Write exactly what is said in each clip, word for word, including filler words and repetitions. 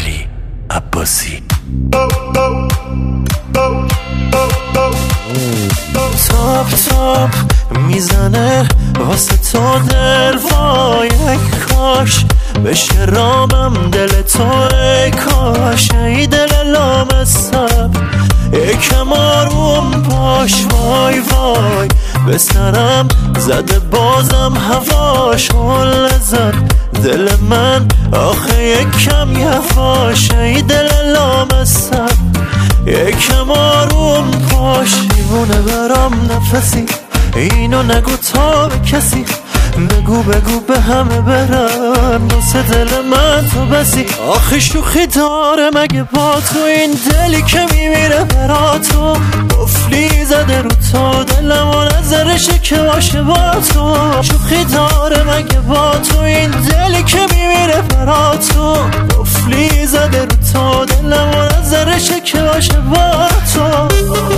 علی عباسی. تاپ تاپ میزنه واسه تو دل، وای ای کاش بشه رامم دل تو، ای کاش ای دل لامصب یکم آروم باش، وای وای به سرم زده بازم هواش، حل زد دل من آخه یکم یواش، ای دل لامصب یکم آروم باش. دیوونه برام نفسی اینو نگو تا به کسی، بگو بگو به همه برن واسه دل من تو بسی. آخه شوخی داره مگه با تو این دلی که میمیره برا تو، قفلی زده رو تو دلم و نظرشه که باشه با تو. شوخی داره مگه با تو این دلی که میمیره برا تو، قفلی زده رو تو دلم و نظرشه که باشه با تو.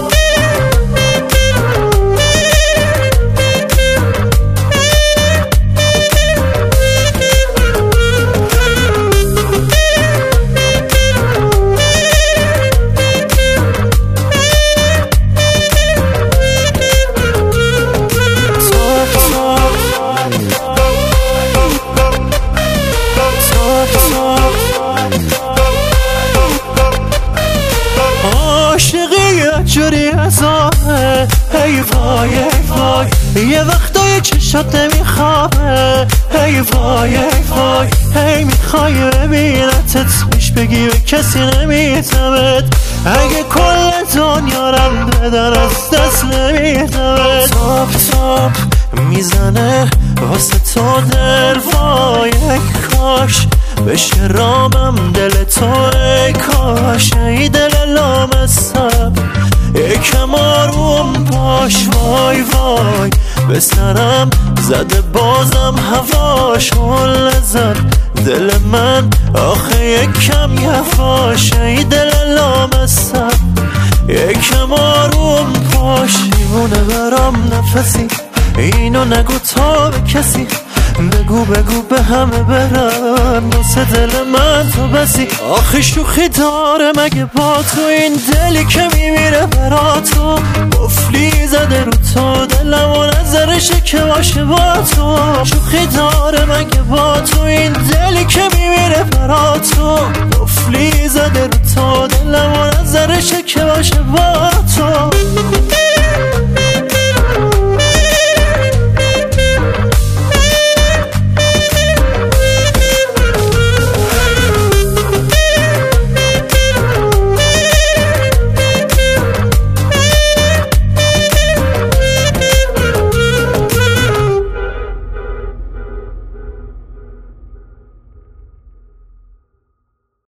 عاشقی جوری ازاهه، ای وای ای وای یه وقتای چشات نمیخوابه، ای وای ای وای هی میخوای ببینتت پیش بگی به کسی نمیتمت، اگه کل دنیا رم بدن از دست نمیتمت. تاپ تاپ میزنه واسه تو دل، وای ای کاش بشه رامم دل تو، ای کاش ای دل لامصب یکم آروم باش، وای وای به سرم زده بازم هواش، حل زد دل من آخه یکم یواش، ای دل لامصب یکم آروم باش. دیوونه برام نفسی اینو نگو تا به کسی، بگو بگو به همه برن واسه دل من تو بسی. آخه شوخی داره مگه با تو این دلی که میمیره برا تو، قفلی زده رو تو دلم و نظرشه که باشه با تو. شوخی داره مگه با تو این دلی که میمیره برا تو، قفلی زده رو تو دلم و نظرشه که باشه با تو.